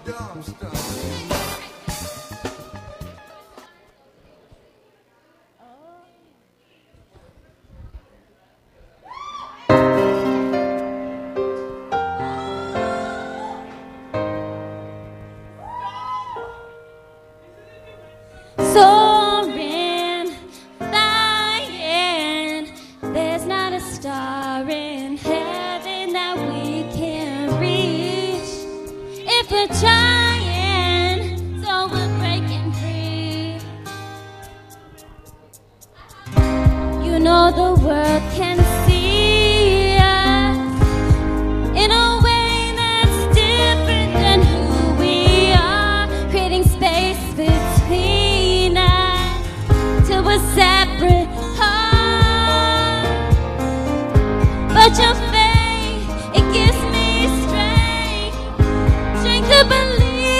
Soaring, flying, there's not a star in heaven that we can reach. If we're trying, so we're breaking free. You know the world can see us in a way that's different than who we are, creating space between us till we're separate hearts. But your faith, it gives me strength to believe.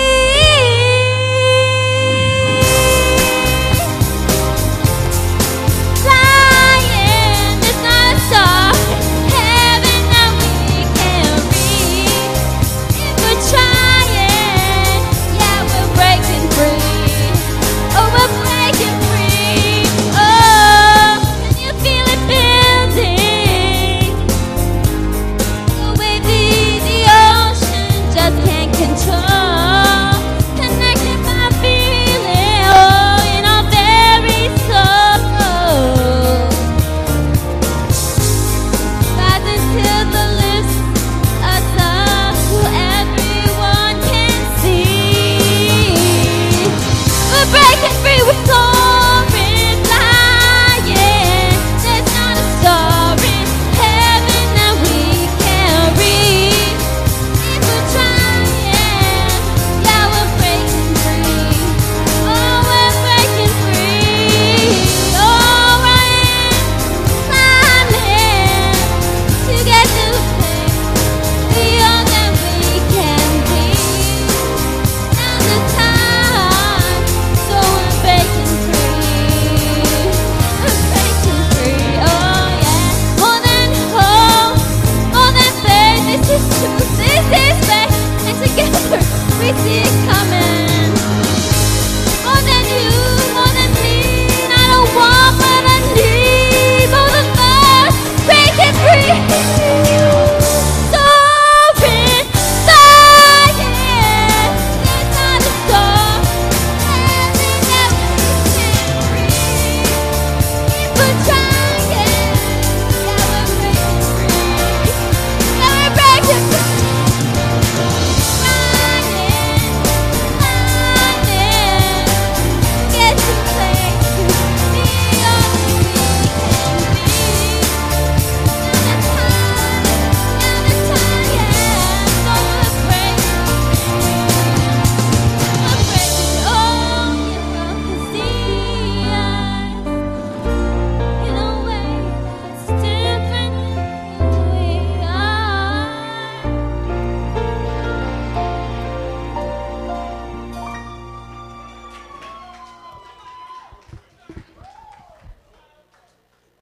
Flying, there's not a star in heaven that we can reach. If we're trying, yeah, we're breaking free. Oh, we're breaking free. Oh, can you feel it building? The way the ocean just can't control. Connected by feeling, oh, in our very soul. Rising till the lips us up so everyone can see. We're breaking free, we're soaring, flying. There's not a star in heaven that we can reach. If we're trying, yeah, we're breaking free. Oh, we're breaking free. Oh, running, climbing to get to the place beyond than we can be. Now's the time, so we're breaking free. We're breaking free, oh yeah. More than hope, more than faith. This is truth, this is faith, and together we see